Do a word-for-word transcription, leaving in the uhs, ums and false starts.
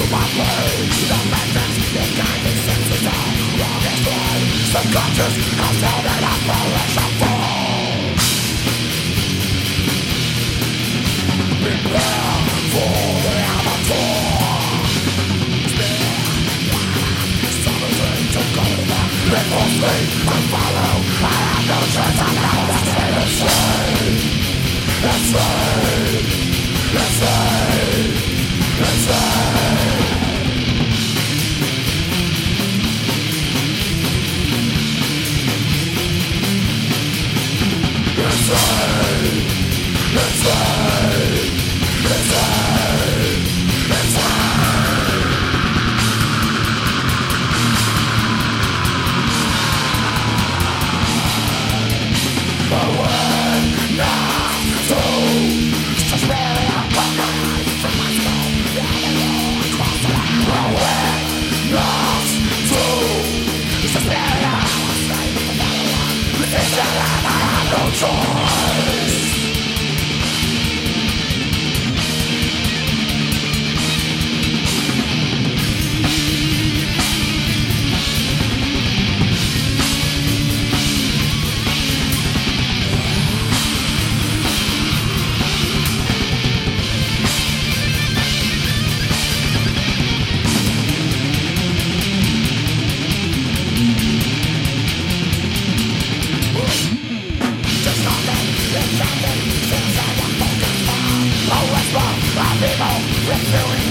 Subconscious has held an apparition fall. Prepare for the amateur. Something to go back. Before sleep and follow. I have no choice, I know that's innocent. Insane, insane, insane. Insane, insane, insane, insane. But when not to suspiria coming from my skull, the other across the line. But when not to suspiria, I'll stay with another one. It's a lie, I have no choice. Feeling